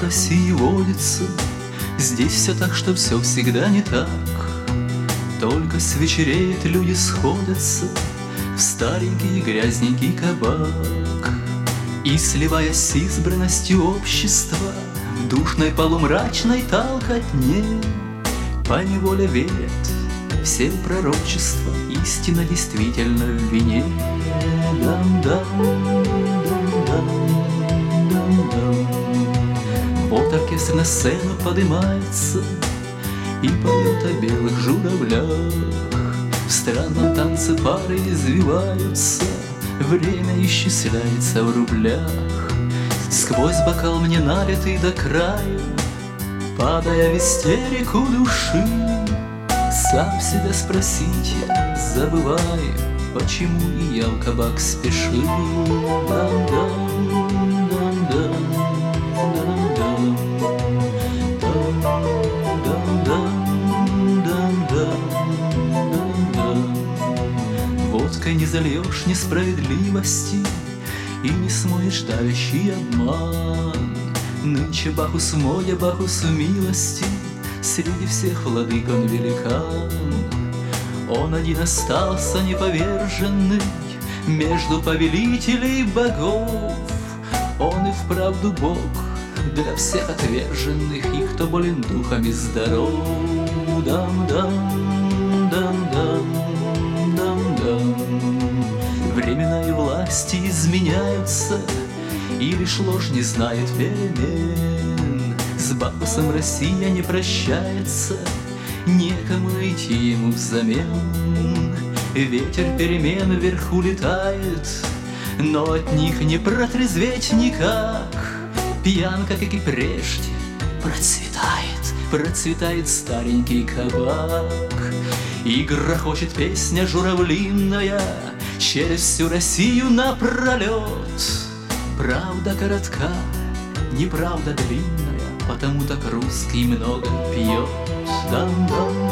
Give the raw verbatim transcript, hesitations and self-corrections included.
России водится, здесь все так, что все всегда не так. Только свечереет, люди сходятся в старенький грязненький кабак. И, сливаясь с избранностью общества, в душной полумрачной толкотне поневоле верят все пророчества, истина действительно в вине. Вот оркестр на сцену поднимается и поет о белых журавлях. В странном танце пары извиваются, время исчисляется в рублях. Сквозь бокал мне налитый до края, падая в истерику души, сам себя спросить я забываю, почему и я в кабак спешил. Водкой не зальешь несправедливости и не смоешь давящий обман. Нынче Бахус в моде, Бахус в милости, среди всех владык он великан. Он один остался неповерженный между повелителей богов. Он и вправду Бог для всех отверженных и кто болен духом и здоров. Дам-дам, дам-дам, дам-дам. Времена и власти изменяются, и лишь ложь не знает перемен. С Бахусом Россия не прощается, некому найти ему взамен. Ветер перемен вверху летает, но от них не протрезветь никак. Пьянка, как и прежде, процветает, процветает старенький кабак. И грохочет песня журавлиная через всю Россию напролет. Правда коротка, неправда длинная, потому так русский много пьет. Дам-дам.